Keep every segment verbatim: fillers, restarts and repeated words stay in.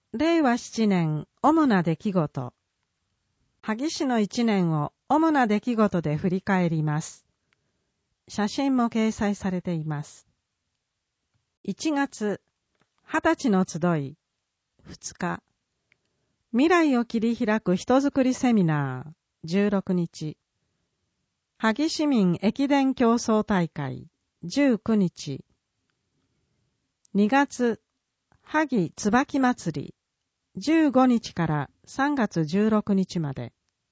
れいわななねん主な出来事。萩市のいちねんを主な出来事で振り返ります。写真も掲載されています。いちがつ、はたちの集い、ふつか、未来を切り開く人づくりセミナー、じゅうろくにち、萩市民駅伝競争大会、じゅうくにち、にがつ、萩椿祭り、じゅうごにちからさんがつじゅうろくにちまで。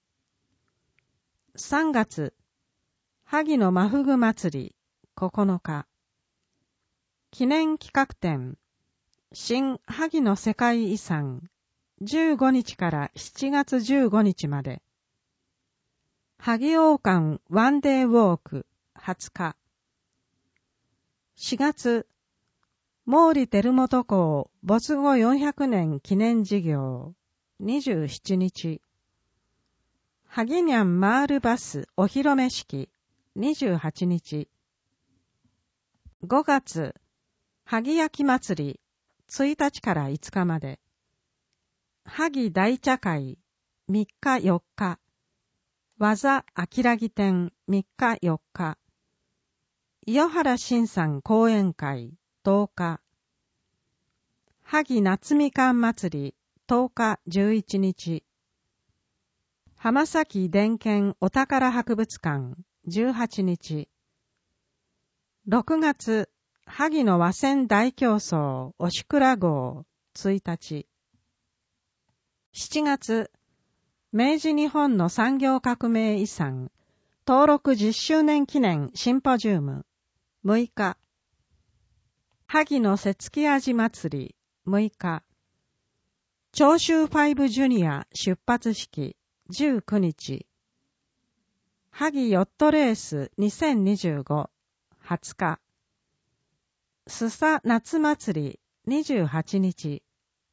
さんがつ、萩の真フグ祭り、ここのか。記念企画展、新萩の世界遺産、じゅうごにちからしちがつじゅうごにちまで。萩王冠ワンデーウォーク、はつか。しがつ、毛利輝元公没後よんひゃくねん記念事業、にじゅうしちにち。萩にゃんマールバスお披露目式、にじゅうはちにち。ごがつ、萩焼き祭り、ついたちからいつかまで。萩大茶会、みっかよっか。技あきらぎ展、みっかよっか。伊予原新さん講演会、とおか。萩夏みかん祭り、とおかじゅういちにち。浜崎伝研お宝博物館、じゅうはちにち。ろくがつ、萩の和船大競争、おしくら号、ついたち。しちがつ、明治日本の産業革命遺産、登録じゅっしゅうねん記念シンポジウム、むいか。萩の節木味祭り、むいか。長州ファイブジュニア出発式、じゅうくにち。萩ヨットレースにせんにじゅうご、はつか。すさ夏祭り、にじゅうはちにち。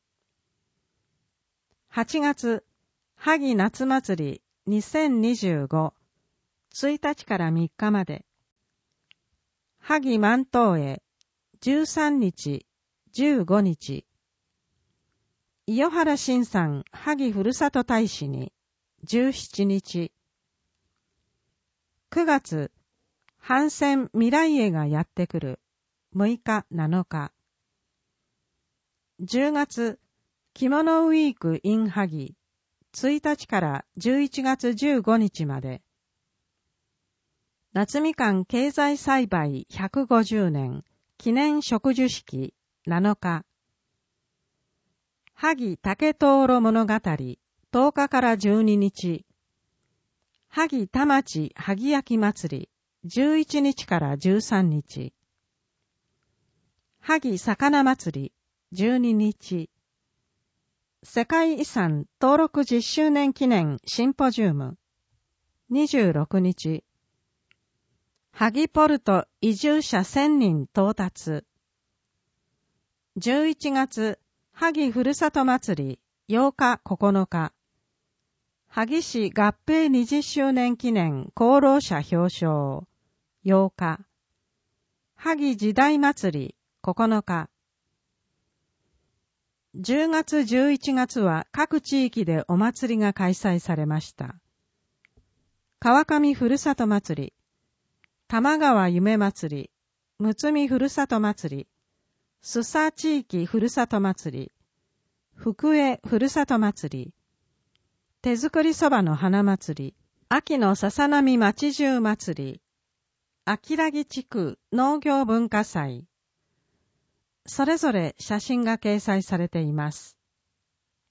はちがつ、萩夏祭りにせんにじゅうご、ついたちからみっかまで。萩万灯会、じゅうさんにち、じゅうごにち。伊予原新さん萩ふるさと大使に、じゅうしちにち。くがつ、帆船未来へがやってくる、むいかなのか。じゅうがつ、着物ウィーク in 萩、ついたちからじゅういちがつじゅうごにちまで。夏みかん経済栽培ひゃくごじゅうねん記念植樹式なのか。萩竹灯籠物語とおかからじゅうににち。萩田町萩焼き祭りじゅういちにちからじゅうさんにち。萩魚祭りじゅうににち。世界遺産登録じゅっしゅうねん記念シンポジウムにじゅうろくにち。萩ポルト移住者せんにん到達。じゅういちがつ、萩ふるさと祭りようかここのか。萩市合併にじゅっしゅうねん記念功労者表彰ようか。萩時代祭りここのか。じゅうがつじゅういちがつは各地域でお祭りが開催されました。川上ふるさと祭り、玉川夢祭り、むつみふるさと祭り、須佐地域ふるさと祭り、福江ふるさと祭り、手作りそばの花祭り、秋の笹波町中祭り、秋良木地区農業文化祭、それぞれ写真が掲載されています。